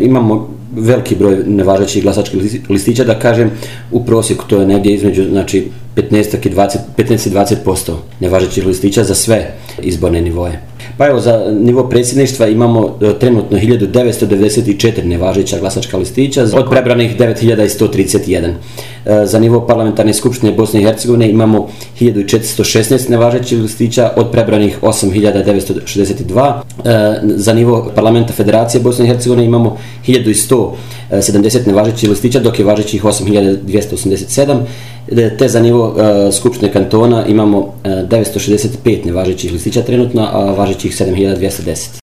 imamo veliki broj nevažećih glasačkih listića, da kažem, u prosjeku to je negdje između 15 i 20% nevažećih listića za sve izborne nivoje. Pa evo, za nivo predsjedništva imamo trenutno 1994 nevažeća glasačka listića, od prebranih 9131. Za nivo parlamentarne skupštine Bosne i Hercegovine imamo 1416 nevažećih listića, od prebranih 8962. Za nivo parlamenta Federacije Bosne i Hercegovine imamo 1170 nevažećih listića, dok je važećih 8287. Te za nivo skupštine kantona imamo 965 nevažećih listića trenutno, a važećih 7210.